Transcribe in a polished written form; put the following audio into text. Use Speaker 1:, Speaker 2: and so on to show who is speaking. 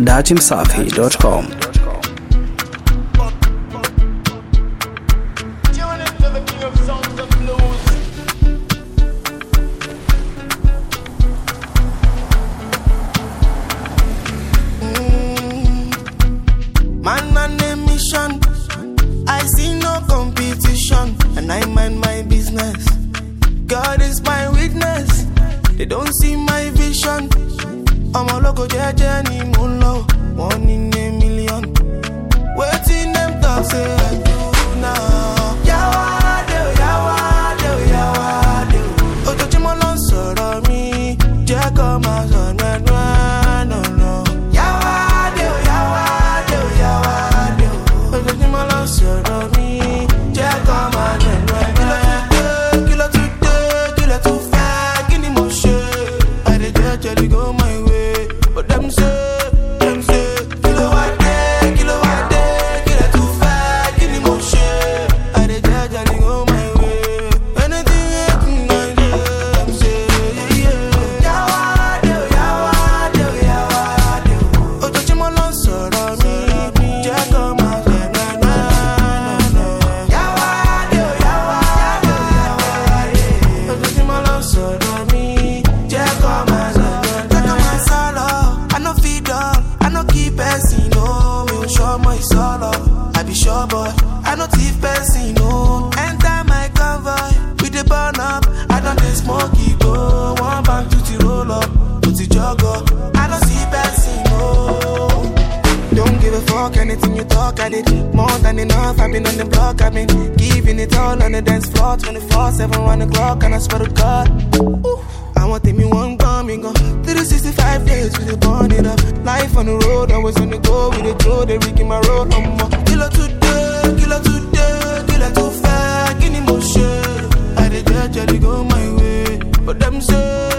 Speaker 1: datimsafi.com.
Speaker 2: Man on a mission, I see no competition, and I mind my business. God is my witness, they don't see my vision. I'm a local journey, moon low, 1 in a million. Waiting them talk, say I do now. Yawade, yawade, yawade. Otojimola sọ̀rọ̀ mi, jẹ́ kó máa sọ̀rọ̀ no no. Yawade, yawade, yawade. Otojimola sọ̀rọ̀ mi, jẹ́ kó máa sọ̀rọ̀. Kilo too far, kí ni mo ṣe? I dey jejely go my way, but them say, kilo wa dey, kilo too far, kí ni mo ṣe? I dey jejely go my way. Anything I do, them say, yeah. Yawade, yawade, yawade. Ojoojúmọ́ sọ̀rọ̀ mi, jẹ́ kó máa sọ̀rọ̀. Yawade, yawade, yawade. Ojoojúmọ́ sọ̀rọ̀ mi, jẹ́ kó máa sọ̀rọ̀. I no feed up, I no keep person, no. Me o sure my solo, I be sure boy. I no thief person, no. Enter my convoy, we dey burn up. I don't dey smoke it, go. One bank to the roll up, put the jog up. I don't see person, no. Don't give a fuck, anything you talk, I did more than enough. I've been on the block, I've been giving it all on the dance floor, 24/7, 1 o'clock, and I swear to God. Ooh, I want take me one gone, me gone. 365 days, we dey burn it up. Life on the road, always on the go. We dey go, they rigging my road, Kilo today, kilo too far, kini mo ṣe? I dey jejely go my way, but them say.